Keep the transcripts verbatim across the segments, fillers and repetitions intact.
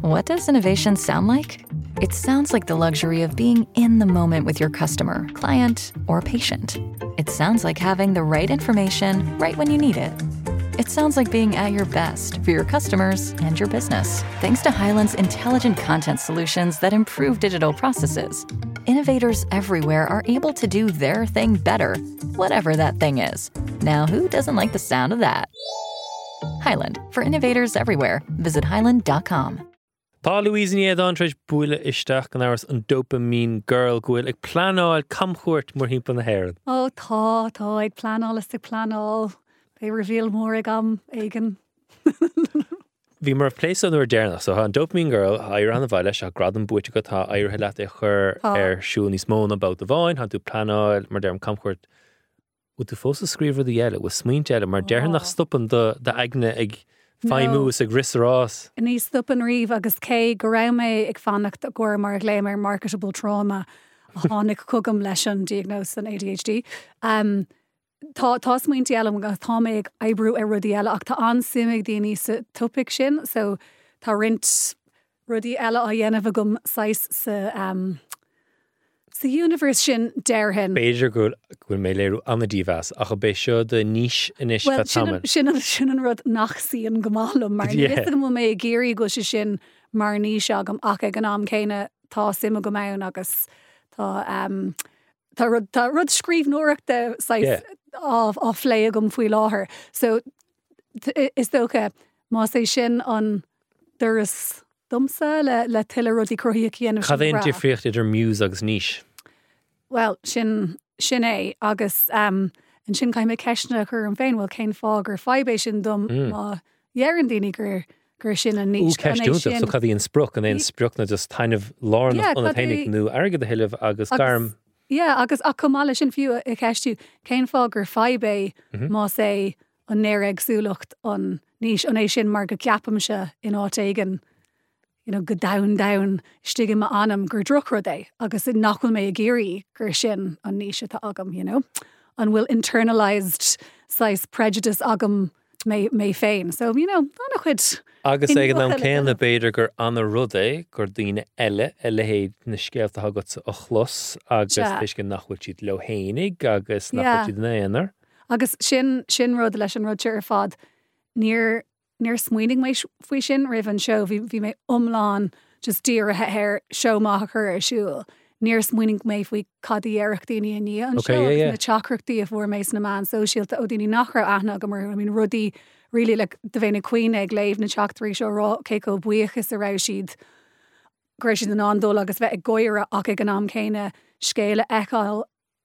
What does innovation sound like? It sounds like the luxury of being in the moment with your customer, client, or patient. It sounds like having the right information right when you need it. It sounds like being at your best for your customers and your business. Thanks to Hyland's intelligent content solutions that improve digital processes, innovators everywhere are able to do their thing better, whatever that thing is. Now, who doesn't like the sound of that? Hyland, for innovators everywhere. Visit hyland dot com. Tá Louise ní an treis buile isteach gan áras an dopamine girl gohfuil ag planáil camchuirt mar himpa na haireann. Oh, tá, tá, ag planáil is ag planáil. They reveal more ag am aigen. Bhí mar pléis an uair déarnach, so an dopamine girl, air an bhaile se grad an buite go tá air heile é chur ar siúil níos mó about the bháin, han tú planáil mar derm camchuirt. Ú tú fós a scríomh the eile, was smaointe eile, mar dearn nach stoppen de aigne ag feimús ag risrás. Ní stoppen riomh agus cé go raibh mé ag fannacht a gcuir mar léimar marketable trauma a tháinig cugam leis an diagnóis an A D H D. Um, Tá tá smaointe eile agus tá mé ag ebrú ar rudí eile ach tá ansimig daoine sa topic sin, so tá rint rudí eile a dhéanamh agam sais sa um, sa universe sin deirhin. Beidir go bhfuil mé léirú anna díomhas ach a bé seo de níis inis well, fataman. Sin sin an rud nachsaí an gomálam mar yeah. Ní go mé géirí go se sin mar níos agam ach ag an am céine tá sim go mén agus tá um, tá rud tá rud scríb nóireachta sais yeah. á á phlé agam faoi láthair. So t- is dócha má sé sin an duras dumsa le le tuile rudí cruthaí chéanamh. Cad éon difriocht idir mús agus níis? Well, sin sin é agus um, an sin caiim me ceisna chur an féin bhfuil céin fá gur fáibéis sin dom má dhearan daoine gur gur sin an níos. Ú ceistúnta, so cad íon spruch an éon spruch na just tainmh lárnach an tainig nó airgad a hiileh agus garm. Yeah, agus a cumála sin fiú i ceistú céin fá gur fáibé má sé an néir agsúlacht an níos an é sin mar go ceapam se in áit éigen. You know, go down, down, stigig ma anam gur druchra é, agus it nachhfuil mé a géirí gur sin an níos atá agam, you know, an bhfuil internalized size prejudice agam mé mé féin. So, you know, anna chud. Agus ag an am céan a beidir gur anna rud é, gur daoine eile, eile héad na scéalta hagat a chlos, agus leis go nachhfuil siad lehénig, agus nachhfuil siad naonar. Agus sin sin rud leis an rud ar fad, níor Níor smuoining mé faoi sin raibh an seo, bhí mé umláin just díar a hair seo maith chur ar siúil. Níor smuoining mé faoi cadí éireach daoine a ní an seo na teachreachtaí a bhór mééis na man sosialta ó daoine nachra aithna go mar I mean rudí rilí le de bhéna cuioine ag léimh na teachtarí seo rá cé go buíochas a raibh siad gur siad an andul agus bheith ag goire ach ag an am céine scéile eáil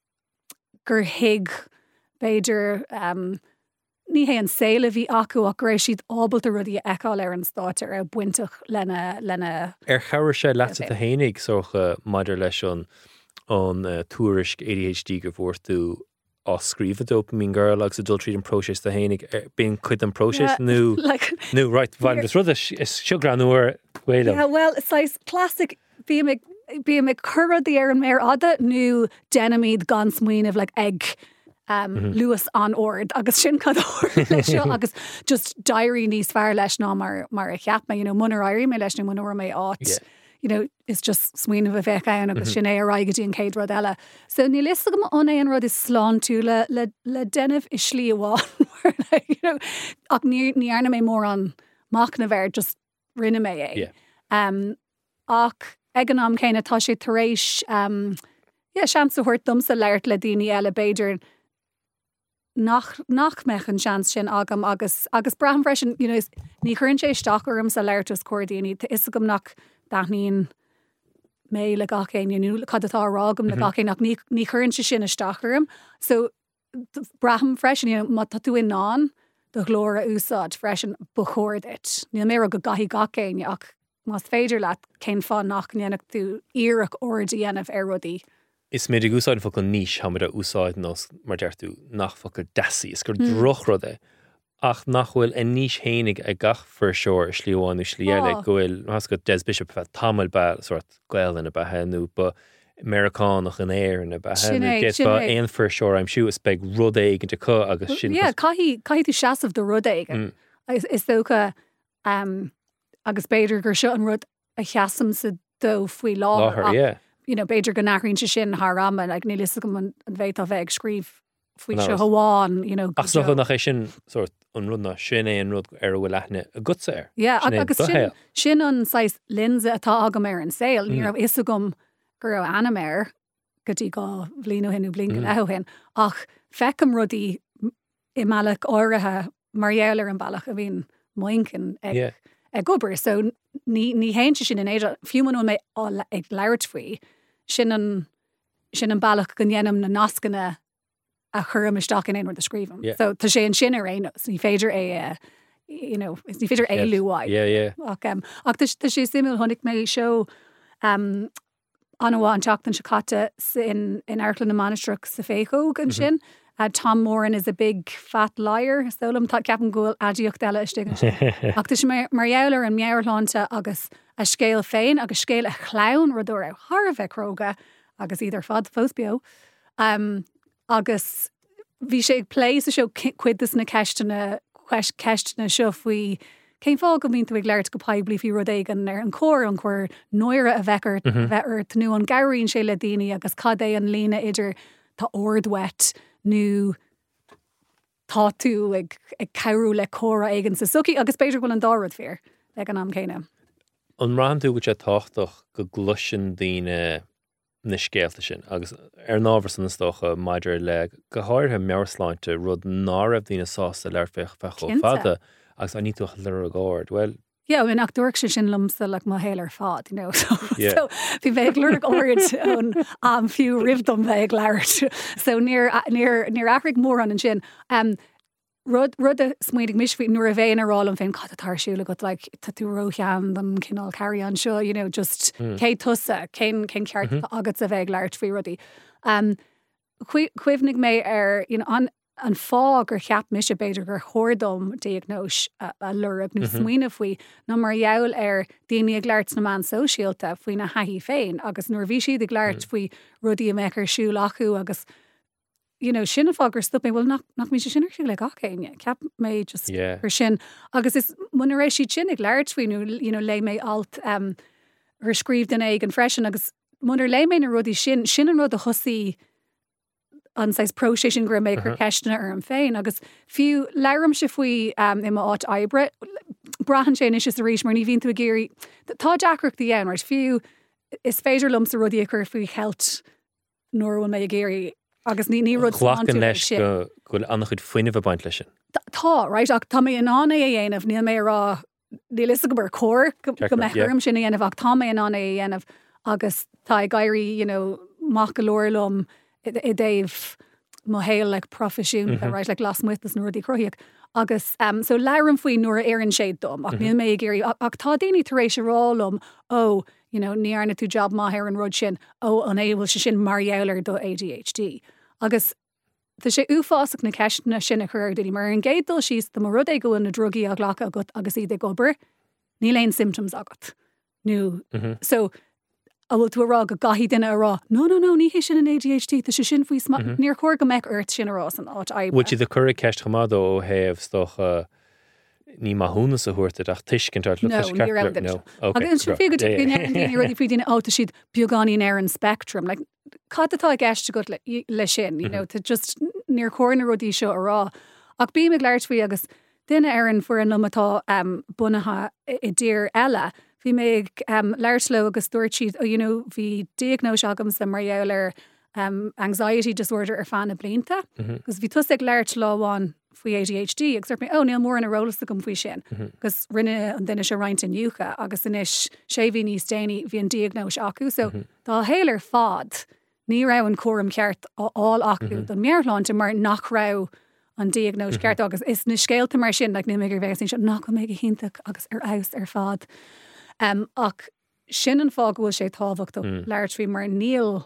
gur hiig beidir um, ní hé an saoile bhí acu ach rééis siad ábalta rudí eáil ar an stáit ar a buintach lena lena. Ar chabhar sé leat a hénig socha maidir leis an an túris A D H D go bhór tú á scríomh dopamine girl agus a dul tríd an próses a hénig bíon chuid an próses nó nó right bhain gus rud is siogranúir bhfuil. Yeah, well, it's like classic bí me bí me curradí ar an méir ada nó denimid gan smuoin of like egg um, mm-hmm. Lewis on ord agus sin cad seo agus just diary níos fearr leis ná mar mar a cheapma, you know, munar airí mé leis na munar mé áit. Yeah. You know, it's just smuoin of a bheith an agus mm-hmm. sin é a raigadí an céad rud eile. So ní lista go an é an rud is slán tú le le le denmh is slí amháin, you know, ach ní ní arna mé mór an mach na bhéir just rinne mé é. Yeah. Um, ach ag an am céine tá sé tar éis um, yeah, seans a thuirt dumsa leirt le daoine eile beidir nach nach mechan seans sin agam agus agus braham freisin, you know, is ní chuann sé stachar sa leirt os cuairdaoine is agam nach daithnín mé le gachéin inú cad atá rágam le gachéin nach ní ní chuann sé sin a stacharm. So braham freisin, you know, má tú in ná de glóra úsáid freisin buchóir it. Ní mé go gahí gachéin ach más féidir leat cén fá nach néanach tú iarach ordaí anamh ar rudaí. Is méidir úsáid fo go níis ha mar a úsáid nos mar deirtú nach fo go dasí, is gur droch rud é. Ach nachhfuil a níos hénig a gach for sure slíháinú slíile gohfuil has go des bishop fe tamil ba sort gweil in a bahenú ba Americánach an éir in a bahenú get ba ein for sure I'm sure is big rud éig into co agus sin. Yeah, caihí caihí tú seasamh do rud éig. Is is dócha um agus beidir gur seo an rud a cheasam sa dó faoi láthir. Láthair, yeah. You know, beidir go nachrinn se sin th rama, ag ní lisa go an bhéit a bheith scríb faoi No. se hamháin, you know. Ach so chu nach é sin sort an rudna sin é an rud ar bhfuil leithne a gutsa ar. Yeah, Sin é agus do sin, héal. sin an sais linse atá agam ar an saoil, ní Mm. rah is agam gur raibh anam ar, gotí go bblino hin ú blin go Mm. lehu hin, ach fecam rudí i meach áirithe margheall ar an bailach a bhín moincin ag, Yeah. ag gobar, so ní, ní héinte sin in éidir, fiúman mé ag leirt faoi, sin an, sin an bailach go dhéanam na nascanna a chur isteach in éonir de scríbam. Yeah. So tá sé an sin ar éanos, ní féidir é, uh, you know, is ní féidir é luáid. Yeah, yeah. Ach, um, ach tá tá sé simú tháinig mé seo um, anhá an teachtain se chatte in, in Airtlan na Manistrach sa féchóg an sin. Uh, Tom Moran is a big fat liar, solam tá ceapan gúil adíocht eile iste an sin. Ach tá sé mar margheallar an meabharlánta agus a scéal féin, agus scéal a chlán rudú a Harbheith róga, agus idir fad fósbio. Um, agus bhí sé ag pléis a seo cuidas na ceistena ceistena seo faoi céim fá go bhín tú ag leirt go paibli fi rud éigen ar an cór an chuir nóire a bhecar bheart nó an gairíonn sé le daine agus cad é an lína idir tá ordwet nó tá tú ag, ag ceirú le córa éigen sa suki agus beidir bhfuil an dárad fear le an am céine. An ran tú go sé táchtach go gluisin daoine na scéalta sin, agus ar nábhar san stocha maidir le go háirthe mearsláinte rud náibh daoine sásta leir fech fecho Cinnte. fada, agus a ní tú le a gáir. Well, Yeah, when actor se sin lumsa like my hair fad, you know. So, Yeah. so fi veig lurig orid on am few rivdom veig lairt. So near near near acrig mór an an sin. Um, Rud rud a smuoinnig misfi nuair a bhéin ará an féin cad a tarsúla got like tatú rochean an cinál carry an seo, you know, just cé tusa, cén cén ceart agat a bheith leirt fao rudí. Um, cuimhnig mé ar, you know, an an fág gur cheap mis a beidir gur chódom diagnós a, a lurag nó smuoine faoi ná mar jaall ar daine ag leirt na man sosiálta faoi na haí féin agus nuair bhí siad ag leirt faoi rudí a mechar siú acu agus you know, sinna fágur stup mé bhfuil nach, nach mí sé sinnar siú le gachéine. Ceap mé just Yeah. gur sin. Agus is muna rééis siad sin ag leirt faoi nó, you know, lei mé alt um, ar scríb den ag an freisin agus munar lei mé na rudí sin, sin an rud a thosaí an sais prostation gur mé gur ceistena ar an féin agus fiú leirm se faoi um, im áit ebre brahan sé is a rééis mar ní vín tú a géirí tá deacrach the end, right? Fiú is féidir lum sa rudí a chur faoi helt nóir bhfuil mé a géirí agus ní ní rud chhlachan leis go goil annach chud foioineh baint lei sin. Tá, right, ach tá mé an anna a dhéanamh níl mé rá ní lisa go bar cór go Check go that, yeah. mecham sin a dhéanamh ach tá mé an anna a dhéanamh agus tá ag gaiirí, you know, mach go leirlumm i i dtaobh mo héil le profisiún right le glas mutas nó rudí croíoch agus um, so leirim faoi nuair ar an séad dom ach níl mé a géirí ach ach tá daoine tar éis rálum ó you know, níarna tú job maithir an rud sin ó an éhfuil se sin margheallar do A D H D agus tá sé uásach na ceistena sinna chuir dí mar an géaddul síos do mar rud é goin na drogaí a ghlacha agat agus iad gobar ní léon symptoms agat nó so a bhfuil tú ará go gahí duine ará no no no ní hé sin an A D H D tá sé sin faoi sma níor chuir go meic airt sin arás an áit ebre. Bhfuil si de chuir ceist chamádó ó héamh stocha ní maithúna a thuirta ach tuiscint ar No, ní raibh no. no. Okay. Agus sin fiú Yeah, yeah. ní ruí fao duine áta siad beagání ar an spectrum, like cad atá gceiste go le, le sin, you know, to just níor chóirna rudí seo ará. Ach bí me leirt faoi agus duine ar an fuair an lumatá um, bunatha i, i dtír eile, bhí mé ag um, leirt le agus dúirt siad, oh, you know, bhí diagnós agam sa margheallar um, anxiety disorder ar fanna blianta, agus bhí tus ag leirt láháin faoi A D H D, agus mé ó níl mór an a rólas a gom faoi sin, agus rinne an duine se roiint in dúcha, agus inis sé bhí níos déine bhí an diagnós acu, so dá hélar fad ní rah an cuam ceart áil acu don mearláinte mar nach rah an diagnós ceart agus is na scéalta mar sin le ní mé gur bheith sin nach go mé hinntaach agus ar aus ar fad. Um, ach sin an fág bhfuil sé táhacht mm. leirt fao mar níl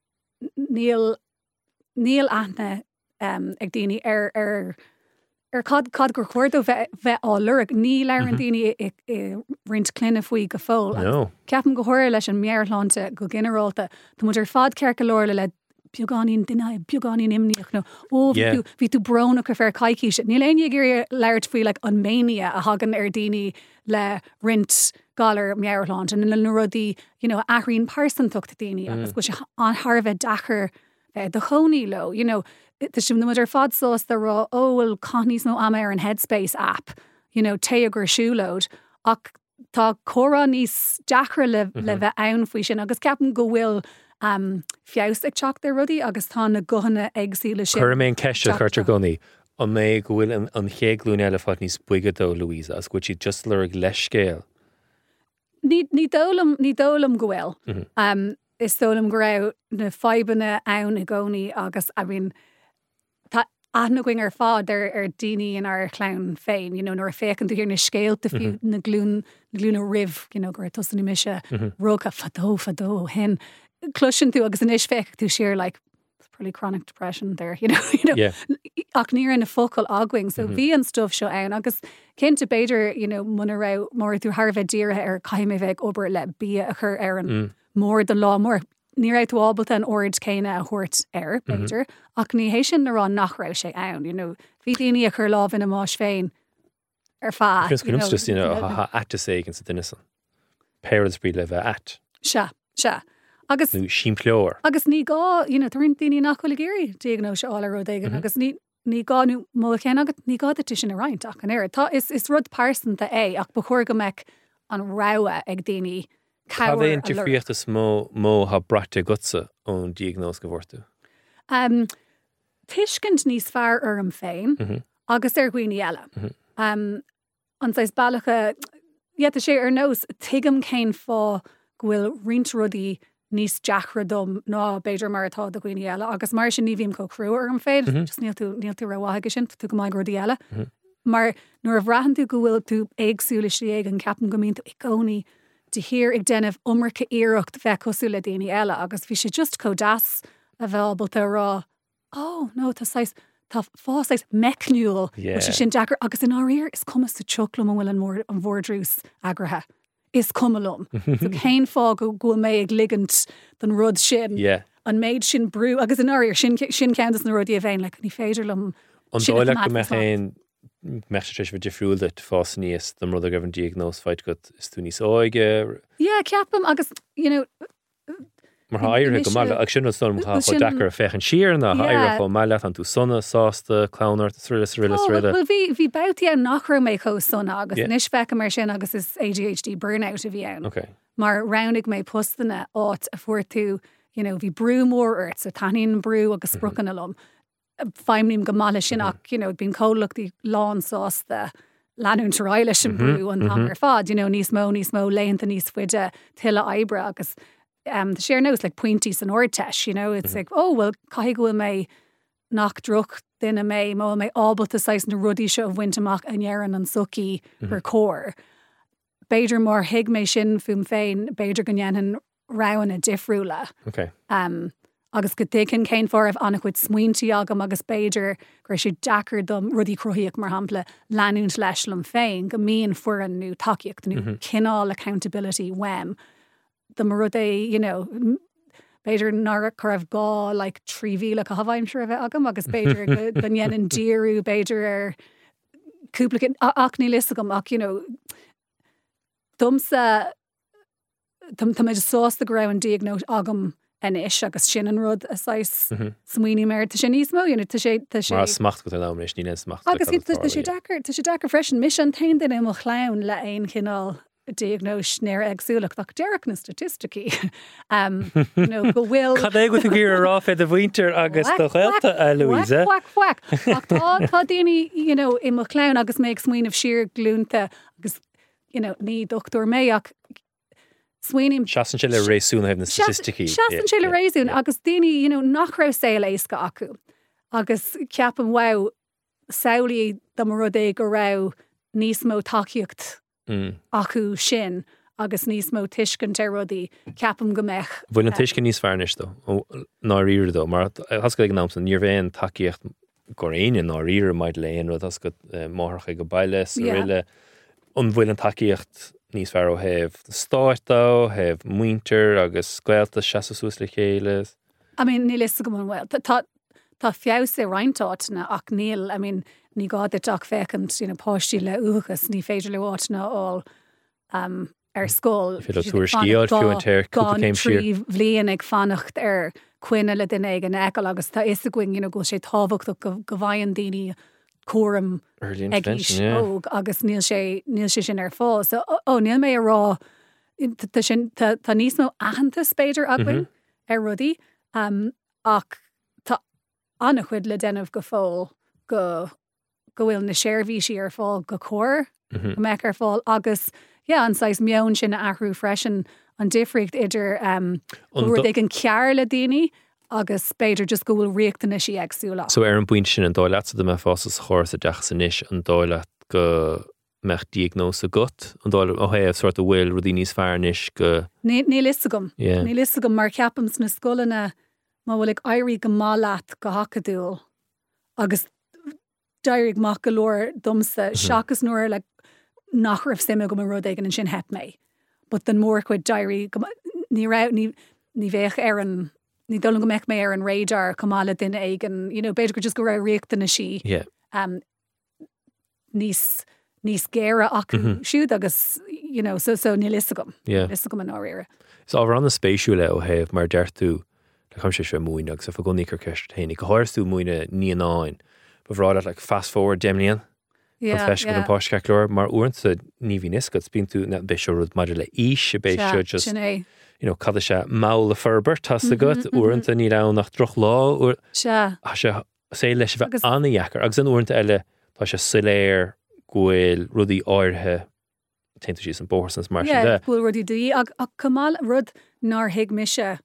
níl níl aithne um, ag daoine ar ar ar cad cad gur chuirdó bheith bheith á lurag ní leir an daoine i, i rint clina faoi go fóil. No. Ceapan go háir leis an mearláinte go generalta, tá muidir fad ceir go leir le beagáín duine beagáín imníoch nó ó Yeah. bhí tú brona go fear caiiciise. Ní léon gur leirt faoi le an ménia a hagan ar daoine le rint galar mearland and in ruddy, you know, ahrín person tucht dini agus go an harve dacher uh, the choni lo, you know, the shim the mother fod sauce the raw oh well connies no am an headspace app, you know, teagur shoeload ach tá cora nís dachar le le bheith ann faoi sin agus ceapan go bhfuil um, fios ag teach de rudí agus tá na gohanna agsúla sin. Chur mé ceiste chuirte gonaí an mé go bhfuil an, an chéaglún eile fád níos buigadó Louisa as go si just le leis scéal. Ní ní dólam ní dólam go bhfuil. Mm-hmm. Um, is dólam go raibh na fibanna ann i gcónaí agus I mean tá aithna going ar fád ar ar daoine in our clown féin, you know, nor fécinn tú hir na scéalta fiú na glún na glún a rih, you know, gur tusan na mise rugha fadó fadó hen clusin tú agus an is féic tú siar like it's probably chronic depression there, you know, you know. Yeah. Ach níor in a focal agwing, so bhí an stuff seo ann agus cinnte beidir, you know, muna ra mór tú Harbheith díire ar caiime bheith obair le bí a chur ar an mór den lá mór. Ní raibh tú ábalta an orid céine a thuirt ar, beidir, ach ní hééis sin nará nach raibh sé ann, you know, bhí daoine a chur láb in a más féin ar fá. Chris Grimm's just, you know, ha at a say against the Denison. Parents breed live at. Se, se. Agus nu siimplóir. Agus ní gá, you know, turin daoine nach chuil géirí déagnó se ála ru dégan agus ní ní gá nu mó chéan agad ní gá de sin a roiint ach an air. Tá is is rud pásanta é ach ba chuir go meic an ráha ag daoine Tá é interfíochttas mó mó ha brate gutsa ón diagnós go bhórtu? Um, Tuiscint níos fearr ar an féin agus ar ghuioine eile. Um, an sais bailcha iad sé ar nós tuigim céin fá gohfuil rint rudí níos deachra dom ná beidir mar atá do ghuioine eile agus mar sin ní bhím có cruú ar an féin, just níl tú níl tú rahaige sin tú go maiid rudí eile. Mar nuair a bhreathn tú go bhfuil tú éagsúla sí ag an ceapan go mín tú i gcónaí de hir ag denmh umracha iireacht bheith cosúla daoine eile agus bhí sé just codas a bhealbalta rá oh no tá sais tá fásáis mecniúil sé sin deachar agus in áíir is cumas sa tulam an bhfuil an mór an bhórdrús agrathe is cumlum so céin fá go go mé ag ligant den rud sin an méid sin brú agus in áíir sin sin ceantas na rudí a bhéin le ní féidirlam an dóile go me chéin Message for difriúil that fás níos the mother given diagnose fight got is tú níos óige. Yeah, ceapam agus, you know, mar haire go mal ag sin stom ha decker fechan siar na haire fá meile an tú sonna sásta clownar thrilla thrilla thrilla. Well bhí bhí bouti an nachra mé cho sonna agus níos fecha mar sin agus is A D H D burnout a bhí ann. Okay. Mar roundig mé postanna áit a fuair tú, you know, bhí brú mór ort so tanín brú agus sprucan alum. Feimním go mála sin ach, you know, bín cólachtí lán sásta leanún ráile sin brú an tamar fad, you know, níos mó, níos mó léanta níos fuide tuile ebre agus um, the share knows like pointies and ortesh, you know, it's mm-hmm. like, oh, well, cai go mé nach druch din a mé, mo mé ábalta sais na rudí seo of wintamach an yeran an suki her core. Beidir mór hig mé sin fum féin, beidir ganyanan rawan a difriúla. Okay. Um, agus go dtécinn céin fór anna chuid smuointí agam agus beidir gur sé dachar dom rudí croíoch mar hampla leanúnt leis lom féin go míon fuan nú takeíocht nú mm-hmm. cinál accountability wem. The mar rud é, you know, beidir nar curv gá like trívíle go hahaim sure bheith agam agus beidir ganyen an díirú beidir ar cúplacin ach ní list agam ach, you know, dumsa tam tam méid sós the ground diagnose agam en is agus sin an rud a sais smuoine mer te sin níos mó, you know, te sé te sé smacht go lá éis ní smacht agus te sé dachar te sé dachar freisin mis an tain den mo chlán le ein cinál diagnose near agsúlach ach dearach na statistici um you know go will Cad é go tú gír rá fé a bhainter agus do chéilta a Louisa whack whack ach tá tá daoine, you know, i mo chlán agus méid smuoine of sheer glúnta agus, you know, ní doctor méach Sweenim Shasan se le réisún hefna statistici. Shasan se le réisún agus daoine, you know, nach raibh saoil éasca acu. Agus ceapan wow saolaí do mar rud é go raibh níos mó takeíocht acu sin agus níos mó tuiscin te rudaí ceapam go mbeadh. Bhfuil an tuiscin níos fearnis dó ná riir dó, mar has go ag námsan níor bhéin takeíocht go réine ná riir maid léon rud has go máthracha go baile sa riile an bhfuil an takeíocht níos fear ó heh stáirtá, heh muinter agus scoilta seasús le chéiles. I mean, ní lista go mún bhfuil. Tá fios é reintáitna ach níl, I mean, ní gád it ach fecant, you know, páistí le uachas, ní féidir le áitna all um, ar scóil. Fi túair sciáil fiú an teir cúpla céim siar. Gan trí bblion ag fannacht ar cuine le duine ag an eáil agus tá is a going, you know, go sé táhacht go go bhain daoine cuam ag óg agus níl sé níl sé sin ar fá. So ó níl mé rá tá níos mó ahananta spéidir acuin ar rudaí ach tá anna chuid le déanamh go fáil go go bhfuil na séirhísí ar fáil go cóir go meic ar fáil agus anáis meann sin ahrú freisin an difriocht idir ru ag an cear le daoine agus spéidir just go bhfuil riachtainna sí agsúla. So ar an buint sin an dáile de me fásas chóir a deach san isis an dáile go meach diagnósa gut an dáile ó héamh sort a bhfuil rudí níos fearnis go Ní lista gom. Ní lista gom mar ceapams na scolanna má bhfuil ag éirí go má leat go hacadúil agus dairig mac go leir domsa seachas nuair le nach raibh simime go rud ag an sin hep mé. But den mór chuid dairí ní ra ní ní bheith ar an ní dul go meic mé ar an radar cumála duine ag an, you know, beidir go just go raibh riachtainna sí. Yeah. Um, níos níos géire ach siúd agus, you know, so so ní lista gom. Yeah. Lista gom an áire. So ábhar an na spéisiú le ó héamh mar deirtú le chum sé sé múine agus a fa go nícar ceist hénig go háirstú múine ní anáin ba bhráile le fast forward déimlíon an feisce an páisce chlór mar uanta ní bhí niscad bíon tú na béisio rud maidir le ís a béisio just you know, cad sé mála ferbert tas a gut uanta ní rán nach troch lá or se sé leis bheith anna dhechar agus an uanta eile tá sé siléir gúil rudí áirthe teanta sí an bórsans mar sin de. Bhfuil rudí dí ag cumáil rud nar hiig mise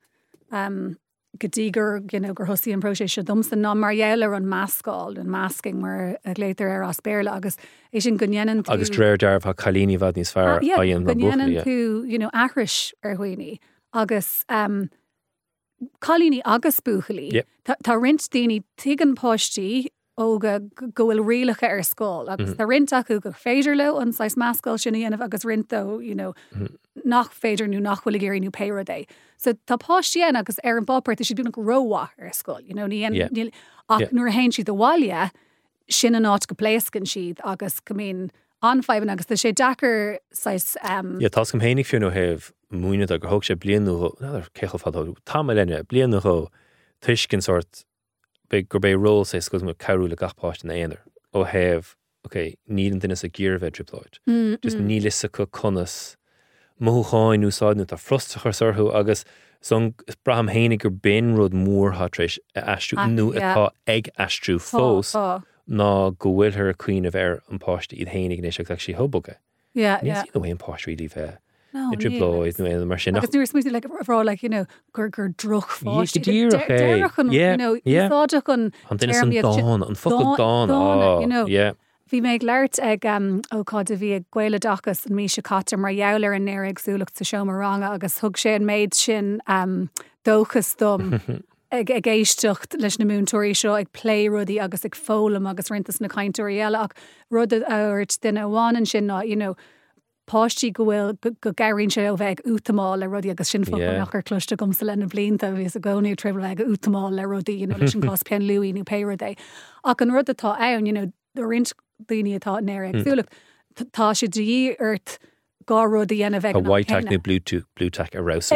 godígur you know, gur thosaí an próséis se domsa ná mar dhéile an máscáil an másking mar a léitar ar as béirle agus é sin gonnean tú agus dréir dearbh ha chalíní bhd níos fearr aon na gonnean tú you know, ahris ar chuoine agus um, chalíní agus buchalí yep. Tá rint daoine tuigean páistí óga go bhfuil rialacha ar scóil agus tá rint acu go féidir le an sais máscáil sin dhéanamh agus rintó you know, nach féidir nú nach bhfuil géirí nú péire é. So tá páistíana agus ar an bopert is si dúna go róha ar scóil, you know, ní ach nuair a hain siad do bháile sin an áit go pléascan siad agus go mín anfaiban agus tá sé dachar sais um Ja, tá gom hénig fiú nó heh múine a go thug sé blianú náidir cecha fadú tá lenne blianú go tuiscin sort be gur bé ró sé go mu ceú le gachpáist na éanaar ó heh okay, ní an duine a ggéirbheith tripláid. Just ní lisa go conas móáin úsáidnú tá frostachar sorthú agus son braham hénig gur ben rud mór hatrééis astrú nu atá ag astrú fós ná go bhfuil ar a cuioine a bhar an páiste iad hénig nééis ag sí hoboga. Yeah, yeah. No bhfuil páistí lí bheith. I dribblóid nó mar sin. Agus nuair smúti le bhrá le you know gur gur droch fáist. Dír you know, úsáideach an an duine san dáin, an focail dáin, you know. Yeah. Bhí méid leirt ag um, óáid a bhí ag gcuile dachas an mí se catar mar jouler an néir agsúlacht sa seo marranga agus thug sé an méid sin um, dóchas dom ag ag éistecht leis na múntóirí seo ag plé rudí agus ag fólam agus rintas na caiintúirí eile ach rud airt duine bháin sin ná, you know, páistí go bhfuil go gairíonn sé ó bheith útamáil le rudí agus sin fo nach ar cloiste gom sa lena blianta bhís a gcónaí tribal ag útamáil le rudí, you know, leis an cos pean luí nó péire é. Ach an rud atá ann, you know, do rint daoine atá néir agsúlacht tá sé dí airt gá rud a dhéanamh ag a whiteach nó Bluetooth Bluetooth a rás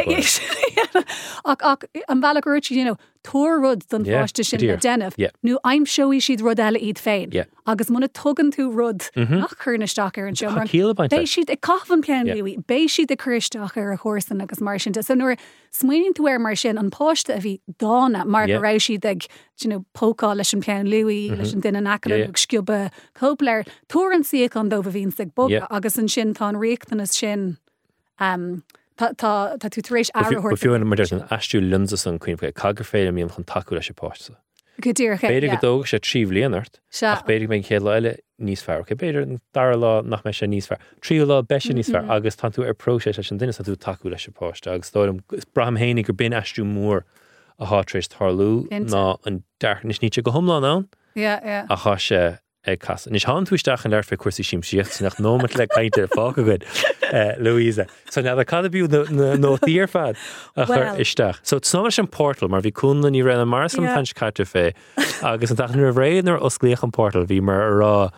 ach ach an bhealach ruirt, you know, túir rud don fáiste sin le déanamh nó aim seoí siad rud eile iad féin agus muna tugann tú rud nach chuirnaisteach ar an seo bé siad ag caithfan pean luí bé siad a chuiristeach ar a chósan agus mar sin so nuair smaoinn tú ar mar sin an páiste a bhí dána mar go raibh siad ag you know, pócá leis an pean luí leis an duine acu ag sciúbe cópléir túair an siíoch an dómh bhín ag boga agus an sin tá riachtanas sin um Tá tú taréis áhairt. Fiú an mar an astrú lunsa san cuioin go cagur féile míon chun taú leis páiste. Go dtír Beidir go dóg sé tríomh líonart ach beidir mé chéad leile níos fearr. Ché beidir an dar lá nach me sé níos fearr. Tríú lá be níos fearr agus tá tú ar próséis leis an duine tú taú leis páiste agus dóm braham hénig gur bin astrú mór a hátrééis tharlú ná an dearnis níte go thomlá ná a há sé ag cas. Nis há túisteach an leir fé cuasí sim siocht nach nómat le caiinte ar fá go good Louisa. So na a cad bíú nó tíar fad a chur isteach. So sná an portal mar bhí cúnla ní réna mar an fan caite fé agus an tachan ar bhréad ar osclíoch an portal bhí mar rá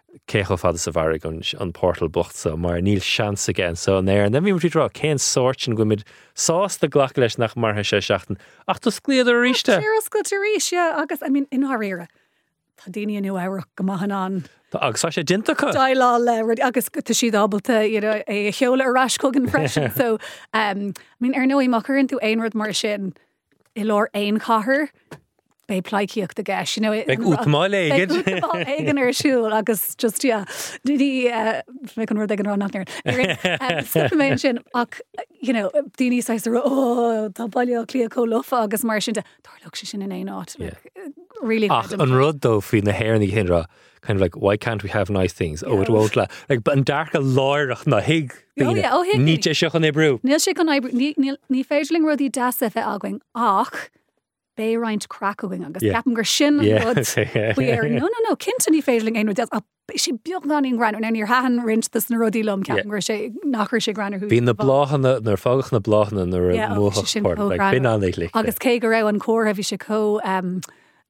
cécho fada sa bharrig an portal buchtsa mar níl seans again so an air. And then we were rá cén sort an gwymid sás the glach leis nach martha sé seachtain. Ach tá scliad ar ríiste. Tíras go tar ríis, yeah, agus, I mean, in our era, tá daine anu áireach go maithan an. Agus tá sé dintacha. Dailá le, agus tá siad ábalta, you know, é cheola ar ras cogan freisin. So, um, I mean, ar nóí má chuann tú aon rud mar sin i lár aon chathair, Bei plaiciach de gas, you know. Like útmáil éigid. Útmáil éigin ar siúil, agus just, yeah. Dí, me can rud ag an rá nach nair. So mé sin, ach, you know, daoine sais ar, oh, tá bailio clia có lofa, agus mar sin de, tarlach sé sin in éon áit. Really ach, an rud though, fi na hair ní hinra, kind of like, why can't we have nice things? Oh, it won't la. Like, but an dark a láirach na hig. Oh, yeah, oh, hig. Ní sé seach an ébrú. Níl sé an ébrú, ní féidling rudí dasa bheith agoing, ach, Bé roint cracking agus yeah. Captain gur sin yeah. We're no no no Kintany féidling ein rud a she beag gan in gran and your hahan rint this na rudí lom Captain gur sé nachir sé granar who Bhín na blachan nar fágach na blachan nar mócha like bin an lately agus cé go raibh an cór a bhí sé có um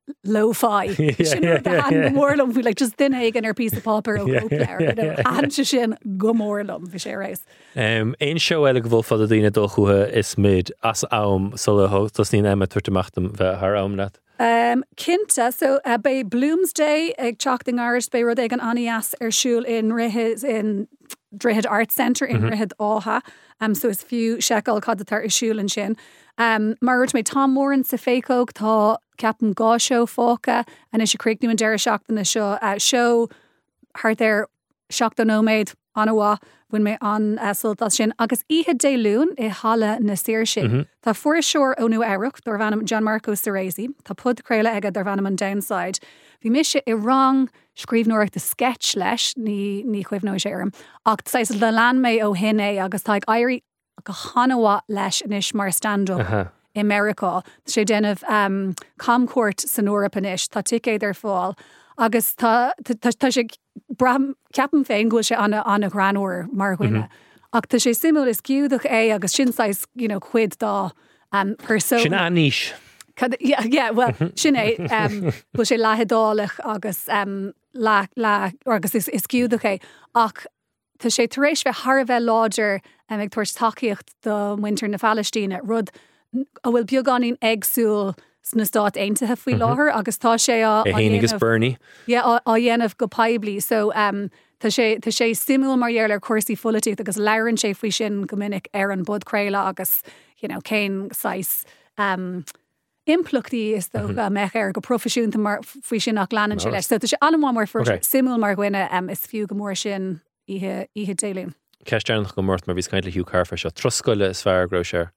lo-fi sin the hand gomórlum bhí like just duine ag ar piece of paper ó cóplair and se sin gomórlum bhí sé rééis. Um, ein show eile go bhfuil fad a daoine dul chutha is mid as am sula tas níon Emma tuairteachtam bheith ar am leat. Um, Kinta, so uh, by Bloomsday ag teachting Irish by rud ag an anias ar siúl in Rihid in Droichead Art Centre in mm-hmm. Rihid Áha. Um, so is few shekel cad tar is siúl in sin. Um, mar rud mé Tom Moran sa fécóg tá Captain Gá show fóca and is sé craig nu an deire seachtain na seo uh, show hart there seachtain nóméid anha when me an uh, sultas sin agus ihe de lún I hala na sir sin. Mm-hmm. Tá fuair seoir ó nu Erich dar bhanam John Marco Cerezi. Tá pud creile aige dar bhanam an downside. Bhí mise I rang scríbnúireach de sketch leis ní ní chuibh nó sé arm. Ach sais le lan mé ó hinné agus tá ag airí go hanawa leis inis mar stand-up. Uh-huh. America. Sé denmh um, Comcourt san Eurapanis tá ticé ar fáil. Agus tá sé bram ceapan féin ghfuil sé anna anna granúir mar chuine. Ach tá sé simú is ciúdach é agus sináis you know, chuid dá um, persona. Sin aníis. Yeah, yeah, well, sin é um, bhfuil sé leithedálach agus um, le, le, agus is, is ciúdach é. Ach tá sé taréis bheith Har bheith láidir um, ag tuairt tacaíocht do winter na Palestíne rud a bhfuil beagán agsúil sna stát aontaithe faoi láthair agus tá sé á héanagus Bernie. Yeah, á dhéanamh go paibli. So um, tá sé tá sé simú mar dhearr ar cuasaí folitiach agus leirann sé faoi sin go minic ar an bud creile agus you know, céin sais um, impluchtaí is do mm-hmm. mech ar go profisiúnta mar faoi sin nach leanan sé leis. So tá sé anmá mar for okay. simú mar ghuine um, is fiú go mór sin ihe ihe déilún. Ceistteannach go mórt mar bhís caiint le Hugh Carfer seo troscoile is fear gro sé.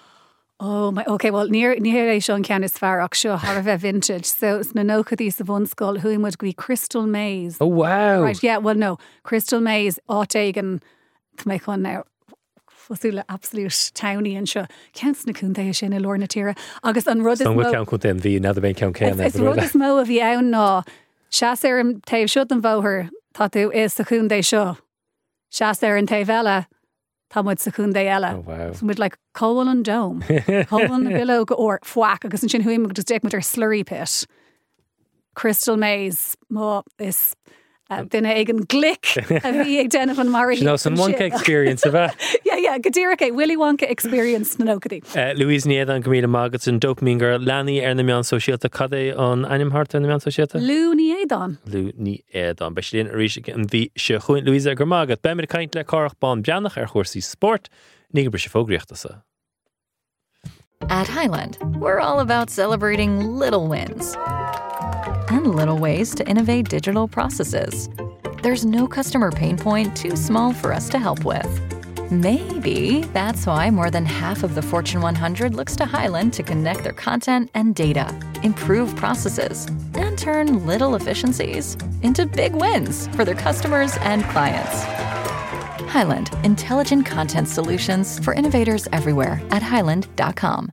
Oh my okay, well near near é Sean cean is fear ach seo har bheith vintage. So na nóchadí sa bhunscoil who would be Crystal Maze. Oh wow. Right, yeah, well no. Crystal Maze áit éigen to make one now. Fosúla absolute townie and seo. Ceans na cúnta sin I lorna tíre. Agus an rud is mó. Some count then the another ben count can. It's rud is mó a bhí ann ná. Seas ar an taobh siúd an bhóthir tá tú is sa cúndé seo. Seas ar an taobh eile tá muid sa cúndé eile. Oh wow. So muid like Colin and Dome. Colin na billow go or fwack agus an sin huim go just take with her slurry pit. Crystal Maze mo is uh, dinne egen glick a bhí ag denmh an Murray. You know, some Wonka experience of that. Yeah, yeah, Gadira Willy Wonka experience na nócadí. Uh, Louise Niad an Gomíle Magatin dopamine girl Lani ar na meán sosialta cadé an anim hart ar na meán sosialta? Lou Niad Lou Niad an Beslín a ríise an bhí se chuin Louise ar Magat be mir caint le carach ban beannach ar chósaí sport ní bre se fógriachta. At Highland, we're all about celebrating little wins and little ways to innovate digital processes. There's no customer pain point too small for us to help with. Maybe that's why more than half of the Fortune one hundred looks to Highland to connect their content and data, improve processes, and turn little efficiencies into big wins for their customers and clients. Highland, intelligent content solutions for innovators everywhere at highland dot com.